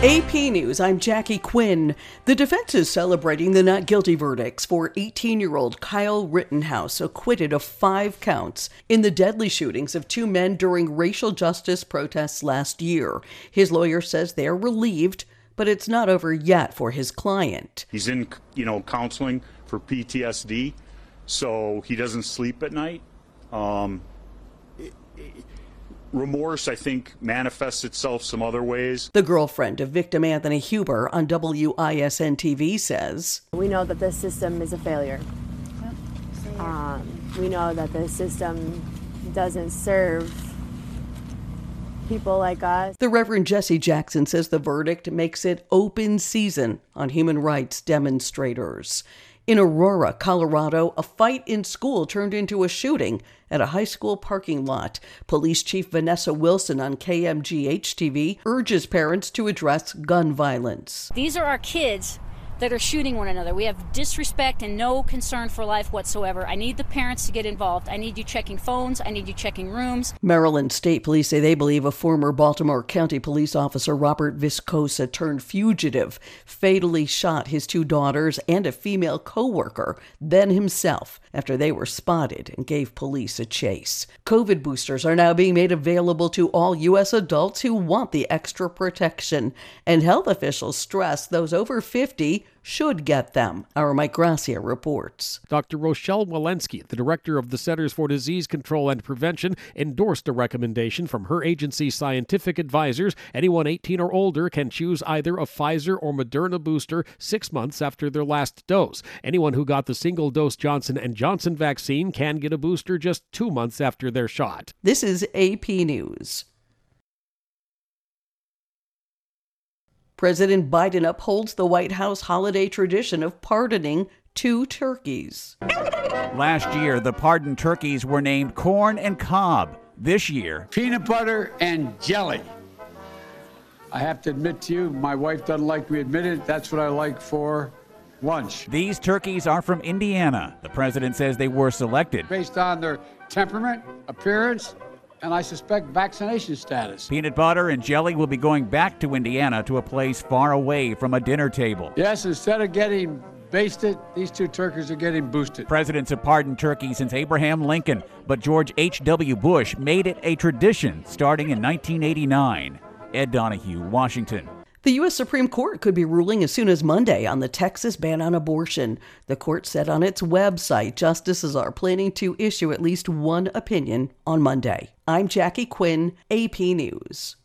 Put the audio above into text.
AP News, I'm Jackie Quinn. The defense is celebrating the not guilty verdicts for 18-year-old Kyle Rittenhouse, acquitted of 5 counts in the deadly shootings of 2 men during racial justice protests last year. His lawyer says they're relieved, but it's not over yet for his client. He's in, counseling for PTSD, so he doesn't sleep at night. Remorse, I think, manifests itself some other ways. The girlfriend of victim Anthony Huber on WISN TV says, "We know that this system is a failure. We know that the system doesn't serve people like us." The Reverend Jesse Jackson says the verdict makes it open season on human rights demonstrators. In Aurora, Colorado, a fight in school turned into a shooting at a high school parking lot. Police Chief Vanessa Wilson on KMGH TV urges parents to address gun violence. These are our kids that are shooting one another. We have disrespect and no concern for life whatsoever. I need the parents to get involved. I need you checking phones. I need you checking rooms. Maryland State Police say they believe a former Baltimore County police officer, Robert Viscosa, turned fugitive, fatally shot his 2 daughters and a female co-worker, then himself, after they were spotted and gave police a chase. COVID boosters are now being made available to all U.S. adults who want the extra protection, and health officials stress those over 50 should get them. Our Mike Gracia reports. Dr. Rochelle Walensky, the director of the Centers for Disease Control and Prevention, endorsed a recommendation from her agency's scientific advisors. Anyone 18 or older can choose either a Pfizer or Moderna booster 6 months after their last dose. Anyone who got the single-dose Johnson & Johnson vaccine can get a booster just 2 months after their shot. This is AP News. President Biden upholds the White House holiday tradition of pardoning 2 turkeys. Last year, the pardoned turkeys were named corn and cob. This year, peanut butter and jelly. I have to admit to you, my wife doesn't like me admit it. That's what I like for lunch. These turkeys are from Indiana. The president says they were selected based on their temperament, appearance, and I suspect vaccination status. Peanut butter and jelly will be going back to Indiana to a place far away from a dinner table. Yes, instead of getting basted, these 2 turkeys are getting boosted. Presidents have pardoned turkeys since Abraham Lincoln, but George H.W. Bush made it a tradition starting in 1989. Ed Donahue, Washington. The U.S. Supreme Court could be ruling as soon as Monday on the Texas ban on abortion. The court said on its website justices are planning to issue at least 1 opinion on Monday. I'm Jackie Quinn, AP News.